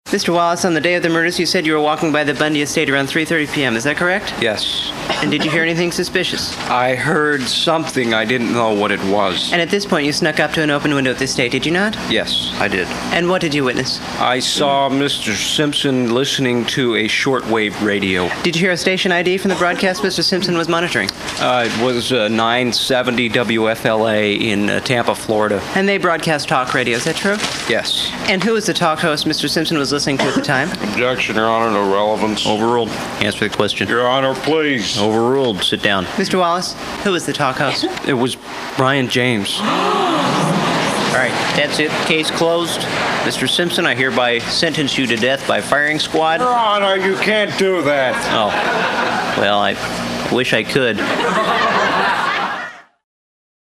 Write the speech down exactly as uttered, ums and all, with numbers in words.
Mister Wallace, on the day of the murders, you said you were walking by the Bundy estate around three thirty p.m. Is that correct? Yes. And did you hear anything suspicious? I heard something. I didn't know what it was. And at this point, you snuck up to an open window at the estate, did you not? Yes, I did. And what did you witness? I saw Mister Simpson listening to a shortwave radio. Did you hear a station I D from the broadcast Mister Simpson was monitoring? Uh, it was uh, nine seventy W F L A in uh, Tampa, Florida. And they broadcast talk radio, is that true? Yes. And who was the talk host Mister Simpson was listening to at the time? Objection, Your Honor, no relevance. Overruled. Answer the question. Your Honor, please. Overruled. Sit down. Mister Wallace, who was the talk host? It was Brian James. All right, that's it. Case closed. Mister Simpson, I hereby sentence you to death by firing squad. Your Honor, you can't do that. Oh, well, I wish I could.